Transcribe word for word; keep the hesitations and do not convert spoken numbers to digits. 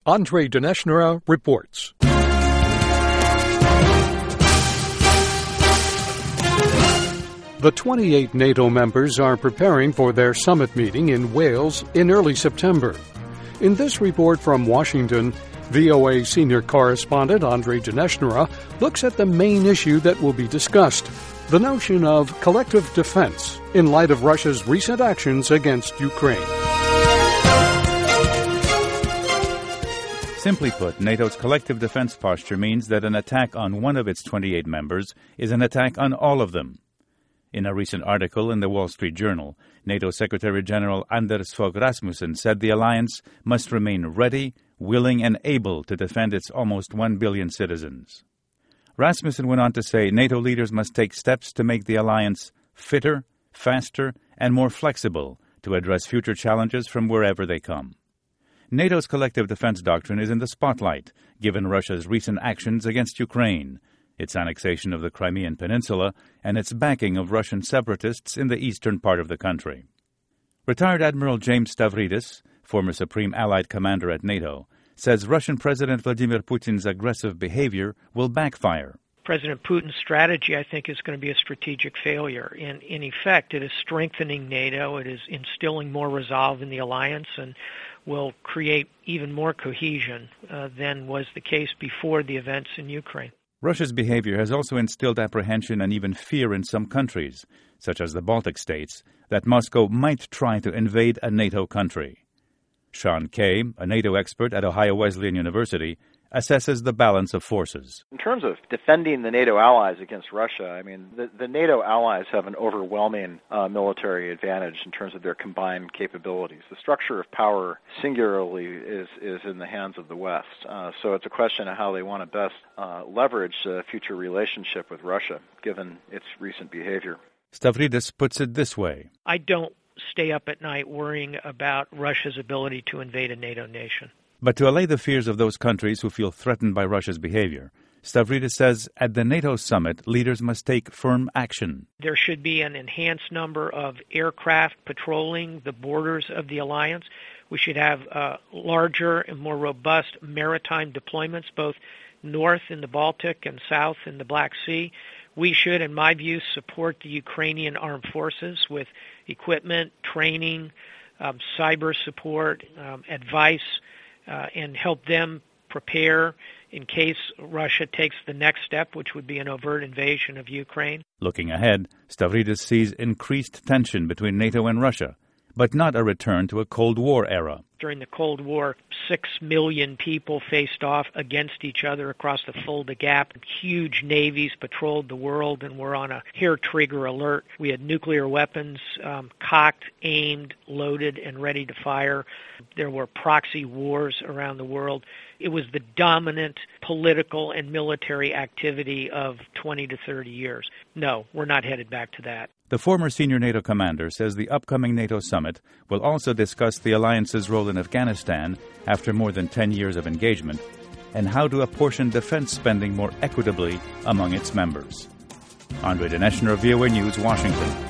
Andre Dineshna reports. The twenty-eight NATO members are preparing for their summit meeting in Wales in early September. In this report from Washington, V O A senior correspondent Andre Dineshna looks at the main issue that will be discussed, the notion of collective defense in light of Russia's recent actions against Ukraine. Simply put, NATO's collective defense posture means that an attack on one of its twenty-eight members is an attack on all of them. In a recent article in the Wall Street Journal, NATO Secretary General Anders Fogh Rasmussen said the alliance must remain ready, willing, and able to defend its almost one billion citizens. Rasmussen went on to say NATO leaders must take steps to make the alliance fitter, faster, and more flexible to address future challenges from wherever they come. NATO's collective defense doctrine is in the spotlight, given Russia's recent actions against Ukraine, its annexation of the Crimean Peninsula, and its backing of Russian separatists in the eastern part of the country. Retired Admiral James Stavridis, former Supreme Allied Commander at NATO, says Russian President Vladimir Putin's aggressive behavior will backfire. President Putin's strategy, I think, is going to be a strategic failure. In, in effect, it is strengthening NATO, it is instilling more resolve in the alliance, and will create even more cohesion uh, than was the case before the events in Ukraine. Russia's behavior has also instilled apprehension and even fear in some countries, such as the Baltic states, that Moscow might try to invade a NATO country. Sean Kay, a NATO expert at Ohio Wesleyan University, assesses the balance of forces. In terms of defending the NATO allies against Russia, I mean, the, the NATO allies have an overwhelming uh, military advantage in terms of their combined capabilities. The structure of power singularly is, is in the hands of the West. Uh, so it's a question of how they want to best uh, leverage a future relationship with Russia, given its recent behavior. Stavridis puts it this way. I don't stay up at night worrying about Russia's ability to invade a NATO nation. But to allay the fears of those countries who feel threatened by Russia's behavior, Stavridis says at the NATO summit, leaders must take firm action. There should be an enhanced number of aircraft patrolling the borders of the alliance. We should have uh, larger and more robust maritime deployments, both north in the Baltic and south in the Black Sea. We should, in my view, support the Ukrainian armed forces with equipment, training, um, cyber support, um, advice, Uh, and help them prepare in case Russia takes the next step, which would be an overt invasion of Ukraine. Looking ahead, Stavridis sees increased tension between NATO and Russia, but not a return to a Cold War era. During the Cold War, six million people faced off against each other across the Fulda Gap. Huge navies patrolled the world and were on a hair-trigger alert. We had nuclear weapons um, cocked, aimed, loaded, and ready to fire. There were proxy wars around the world. It was the dominant political and military activity of twenty to thirty years. No, we're not headed back to that. The former senior NATO commander says the upcoming NATO summit will also discuss the alliance's role in Afghanistan after more than ten years of engagement and how to apportion defense spending more equitably among its members. Andre Dineshna, V O A News, Washington.